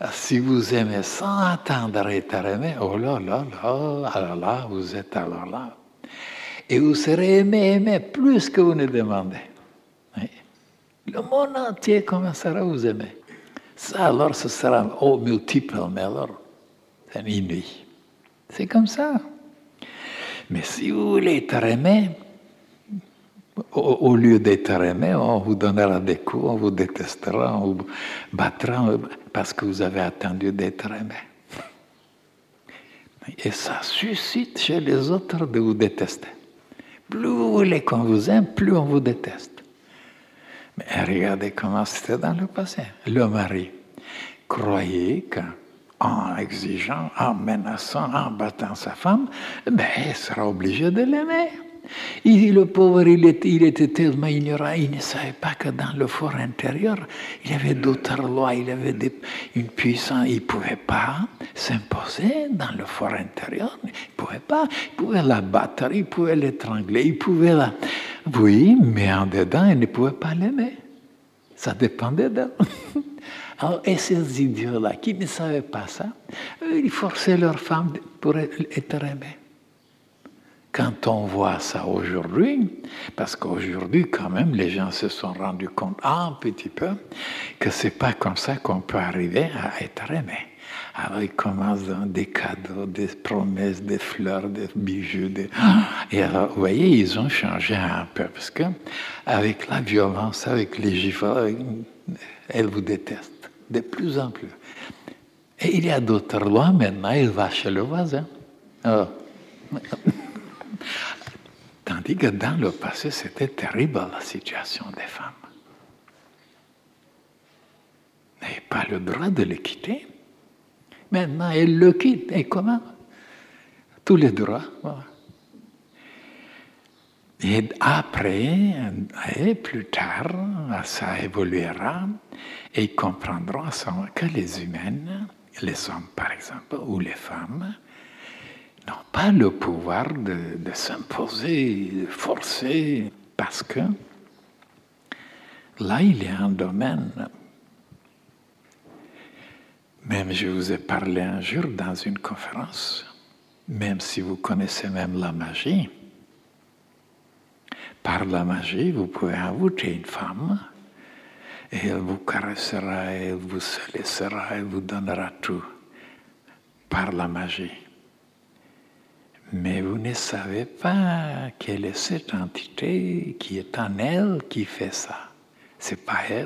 Si vous aimez sans attendre être aimé, oh là là là, alors là, vous êtes alors là. Et vous serez aimé plus que vous ne demandez. Oui. Le monde entier commencera à vous aimer. Ça, alors, ce sera multiple, mais alors, c'est inouï. C'est comme ça. Mais si vous voulez être aimé, au lieu d'être aimé, on vous donnera des coups, on vous détestera, on vous battra parce que vous avez attendu d'être aimé. Et ça suscite chez les autres de vous détester. Plus vous voulez qu'on vous aime, plus on vous déteste. Mais regardez comment c'était dans le passé. Le mari croyait qu'en exigeant, en menaçant, en battant sa femme, il sera obligé de l'aimer. Le pauvre, il était tellement ignorant, il ne savait pas que dans le fort intérieur, il y avait d'autres lois, il y avait une puissance, il ne pouvait pas s'imposer dans le fort intérieur, il ne pouvait pas, il pouvait la battre, il pouvait l'étrangler, il pouvait la... Oui, mais en dedans, il ne pouvait pas l'aimer. Ça dépendait d'elle. Alors, et ces idiots-là, qui ne savaient pas ça, ils forçaient leurs femmes pour être aimées. Quand on voit ça aujourd'hui, parce qu'aujourd'hui, quand même, les gens se sont rendus compte un petit peu que c'est pas comme ça qu'on peut arriver à être aimé. Alors, ils commencent dans des cadeaux, des promesses, des fleurs, des bijoux. Et alors, vous voyez, ils ont changé un peu, parce que avec la violence, avec les gifles, elles vous détestent de plus en plus. Et il y a d'autres lois maintenant, il va chez le voisin. Oh. Tandis que dans le passé, c'était terrible la situation des femmes. Elles n'avaient pas le droit de le quitter. Maintenant, elles le quittent. Et comment? Tous les droits. Voilà. Et après, et plus tard, ça évoluera et ils comprendront que les humaines, les hommes par exemple, ou les femmes, n'ont pas le pouvoir de s'imposer, de forcer, parce que là, il y a un domaine. Même je vous ai parlé un jour dans une conférence, même si vous connaissez même la magie, par la magie, vous pouvez inviter une femme et elle vous caressera, elle vous laissera, elle vous donnera tout par la magie. Mais vous ne savez pas quelle est cette entité qui est en elle qui fait ça. C'est pas elle.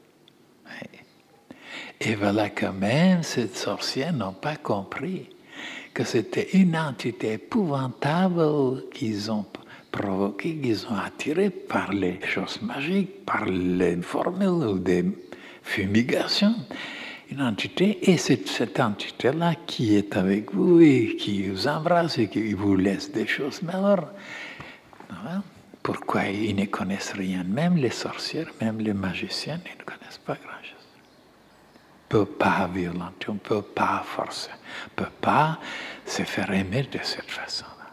Et voilà que même ces sorcières n'ont pas compris que c'était une entité épouvantable qu'ils ont provoquée, qu'ils ont attirée par les choses magiques, par les formules ou des fumigations. Une entité, et c'est cette entité-là qui est avec vous et qui vous embrasse et qui vous laisse des choses. Mais alors, pourquoi ils ne connaissent rien? Même les sorcières, même les magiciens, ils ne connaissent pas grand-chose. On ne peut pas violenter, on ne peut pas forcer, on ne peut pas se faire aimer de cette façon-là.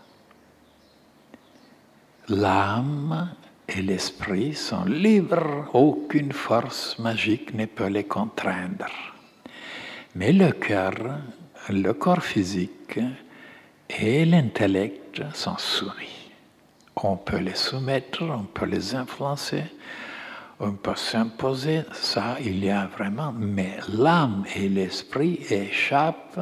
L'âme et l'esprit sont libres, aucune force magique ne peut les contraindre. Mais le corps physique et l'intellect sont soumis. On peut les soumettre, on peut les influencer, on peut s'imposer, ça il y a vraiment, mais l'âme et l'esprit échappent.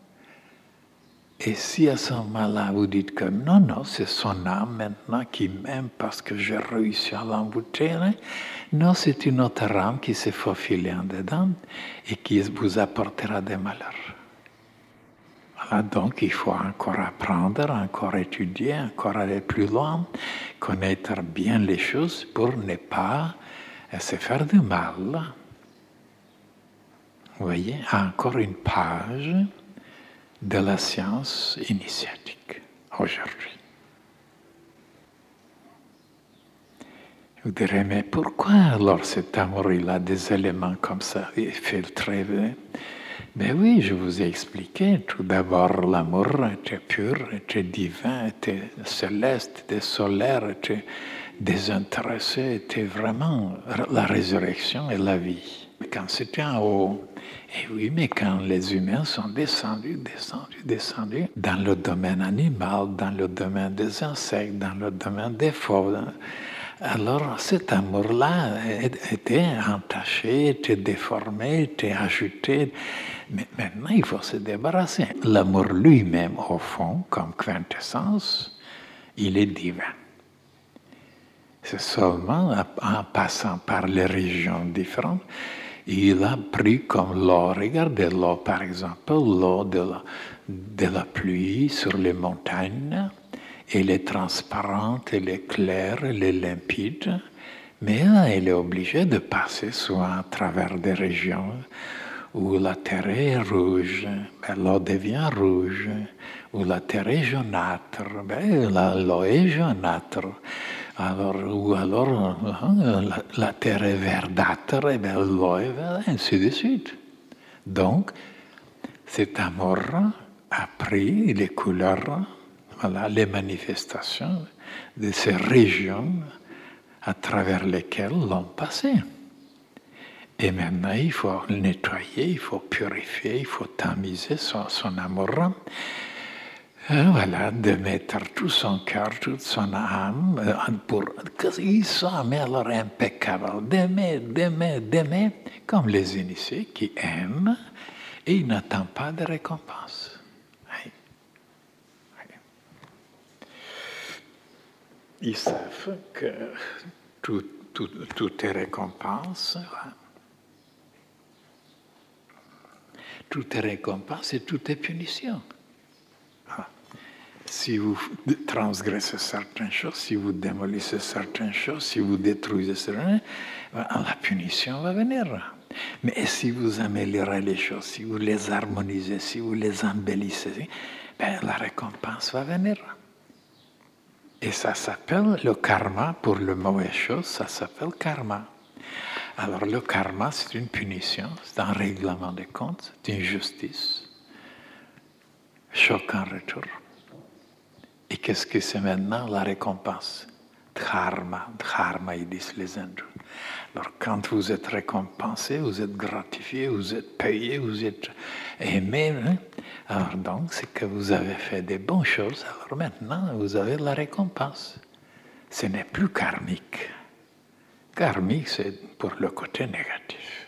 Et si à ce moment-là vous dites que non, c'est son âme maintenant qui m'aime parce que j'ai réussi à l'embouteiller, non, c'est une autre âme qui s'est faufilée en dedans et qui vous apportera des malheurs. Voilà, donc il faut encore apprendre, encore étudier, encore aller plus loin, connaître bien les choses pour ne pas se faire du mal. Vous voyez, encore une page de la science initiatique aujourd'hui. Vous direz, mais pourquoi alors cet amour, il a des éléments comme ça, filtrés? Ben oui, je vous ai expliqué. Tout d'abord, l'amour était pur, était divin, était céleste, était solaire, était désintéressé, était vraiment la résurrection et la vie. Quand c'était en haut, et oui, mais quand les humains sont descendus, dans le domaine animal, dans le domaine des insectes, dans le domaine des fauves, alors cet amour-là était entaché, était déformé, était ajouté. Mais maintenant, il faut se débarrasser. L'amour lui-même, au fond, comme quintessence, il est divin. C'est seulement en passant par les régions différentes, il a pris comme l'eau. Regardez l'eau, par exemple, l'eau de la pluie sur les montagnes. Elle est transparente, elle est claire, elle est limpide, mais elle est obligée de passer souvent à travers des régions où la terre est rouge, l'eau devient rouge, où la terre est jaunâtre, l'eau est jaunâtre. Alors, la terre est verdâtre, et l'eau est verdâtre, ainsi de suite. Donc, cet amour a pris les couleurs, voilà, les manifestations de ces régions à travers lesquelles l'on passait. Et maintenant, il faut le nettoyer, il faut purifier, il faut tamiser son amour. Voilà, de mettre tout son cœur, toute son âme, pour qu'il soit alors impeccable, d'aimer, comme les initiés qui aiment et ils n'attendent pas de récompense. Oui. Oui. Ils savent que tout est récompense. Tout est récompense et tout est punition. Si vous transgressez certaines choses, si vous démolissez certaines choses, si vous détruisez certaines choses, la punition va venir. Mais si vous améliorez les choses, si vous les harmonisez, si vous les embellissez, la récompense va venir. Et ça s'appelle le karma, pour le mauvais chose, ça s'appelle karma. Alors le karma, c'est une punition, c'est un règlement des comptes, c'est une justice. Choc en retour. Et qu'est-ce que c'est maintenant la récompense? Dharma, dharma, ils disent les hindous. Alors quand vous êtes récompensé, vous êtes gratifié, vous êtes payé, vous êtes aimé, hein? Alors donc c'est que vous avez fait des bonnes choses, alors maintenant vous avez la récompense. Ce n'est plus karmique. Karmique, c'est pour le côté négatif.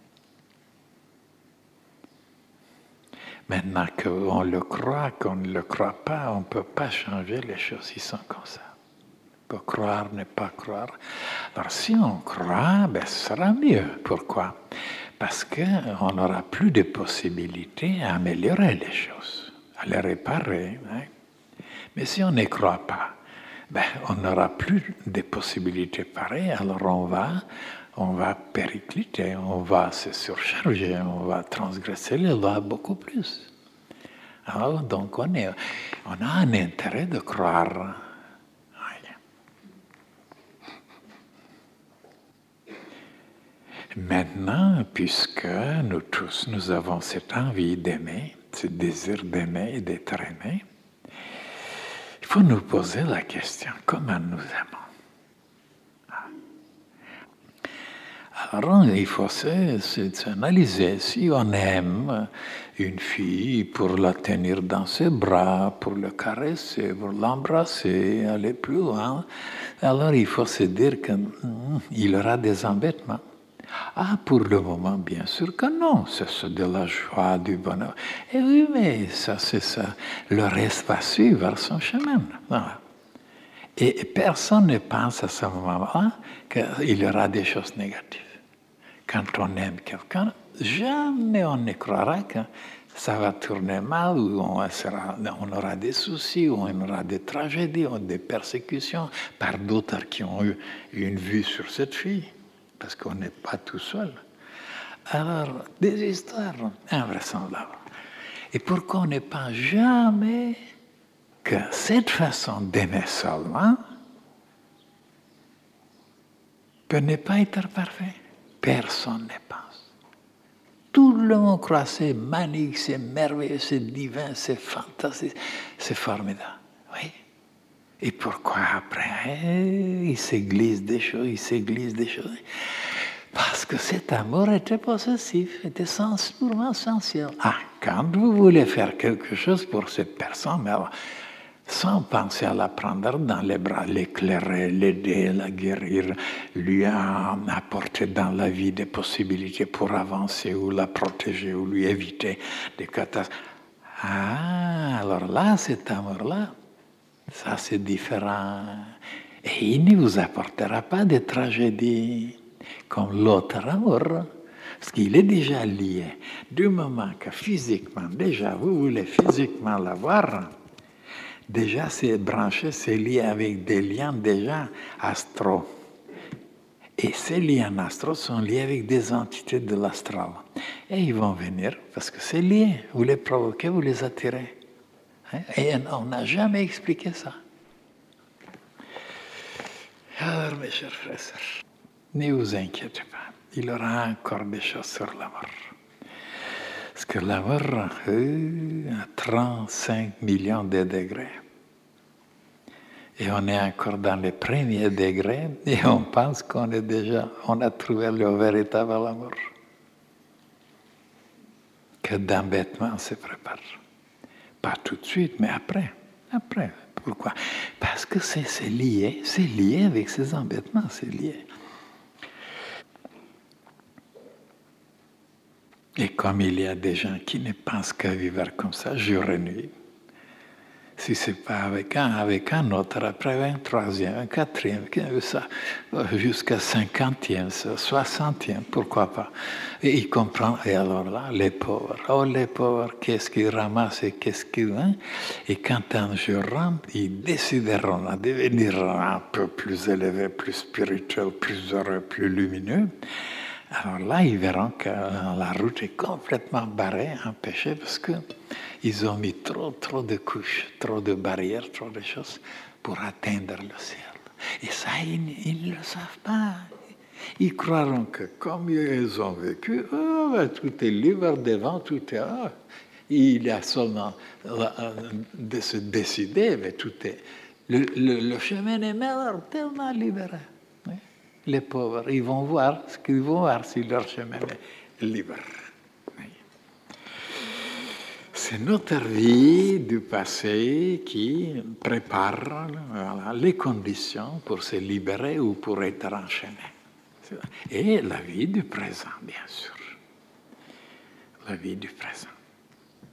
Maintenant qu'on le croit, qu'on ne le croit pas, on ne peut pas changer les choses, ils sont comme ça. On peut croire, ne pas croire. Alors si on croit, ce sera mieux. Pourquoi? Parce qu'on n'aura plus de possibilités à améliorer les choses, à les réparer. Hein? Mais si on ne croit pas, on n'aura plus de possibilités pareilles, alors on va péricliter, on va se surcharger, on va transgresser les lois beaucoup plus. Alors, donc, on a un intérêt de croire. Maintenant, puisque nous tous, nous avons cette envie d'aimer, ce désir d'aimer et d'être aimé, il faut nous poser la question, comment nous aimons? Alors, il faut s'analyser. Si on aime une fille pour la tenir dans ses bras, pour le caresser, pour l'embrasser, aller plus loin, alors il faut se dire qu'il y aura des embêtements. Ah, pour le moment, bien sûr que non. C'est de la joie, du bonheur. Et oui, mais ça, c'est ça. Le reste va suivre son chemin. Voilà. Et personne ne pense à ce moment-là qu'il y aura des choses négatives. Quand on aime quelqu'un, jamais on ne croira que ça va tourner mal, ou on aura des soucis, ou on aura des tragédies, ou des persécutions par d'autres qui ont eu une vue sur cette fille, parce qu'on n'est pas tout seul. Alors, des histoires invraisemblables. Et pourquoi on ne pense jamais que cette façon d'aimer seulement peut ne pas être parfait? Personne ne pense. Tout le monde croit, c'est magnifique, c'est merveilleux, c'est divin, c'est fantastique, c'est formidable. Oui. Et pourquoi après, il se glisse des choses, Parce que cet amour était possessif, était purement sensuel. Ah, quand vous voulez faire quelque chose pour cette personne, mais alors, sans penser à la prendre dans les bras, l'éclairer, l'aider, la guérir, lui apporter dans la vie des possibilités pour avancer ou la protéger ou lui éviter des catastrophes. Ah, alors là, cet amour-là, ça c'est différent. Et il ne vous apportera pas de tragédie comme l'autre amour, parce qu'il est déjà lié. Du moment que physiquement, déjà, vous voulez physiquement l'avoir, déjà c'est branché, c'est lié avec des liens déjà astraux. Et ces liens astraux sont liés avec des entités de l'astral. Et ils vont venir parce que c'est lié. Vous les provoquez, vous les attirez. Et on n'a jamais expliqué ça. Alors, mes chers frères et sœurs, ne vous inquiétez pas. Il y aura encore des choses sur l'amour. Parce que l'amour a 35 millions de degrés. Et on est encore dans les premiers degrés et on pense qu'on a trouvé le véritable amour. Que d'embêtement se prépare. Pas tout de suite, mais après. Après. Pourquoi? Parce que c'est lié avec ces embêtements, c'est lié. Et comme il y a des gens qui ne pensent qu'à vivre comme ça, jour et nuit, si ce n'est pas avec un autre, après un troisième, un quatrième, jusqu'à 50e, 60e, pourquoi pas. Et ils comprennent, et alors là, les pauvres, qu'est-ce qu'ils ramassent et qu'est-ce qu'ils... Hein? Et quand un jour rentre, ils décideront à devenir un peu plus élevés, plus spirituels, plus heureux, plus lumineux. Alors là, ils verront que la route est complètement barrée, empêchée, parce qu'ils ont mis trop de couches, trop de barrières, trop de choses pour atteindre le ciel. Et ça, ils ne le savent pas. Ils croiront que comme ils ont vécu, tout est libre devant, tout est... il y a seulement de se décider, mais tout est... Le chemin est tellement libéré. Les pauvres, ils vont voir ce qu'ils vont voir si leur chemin est libre. C'est notre vie du passé qui prépare les conditions pour se libérer ou pour être enchaîné. Et la vie du présent, bien sûr. La vie du présent.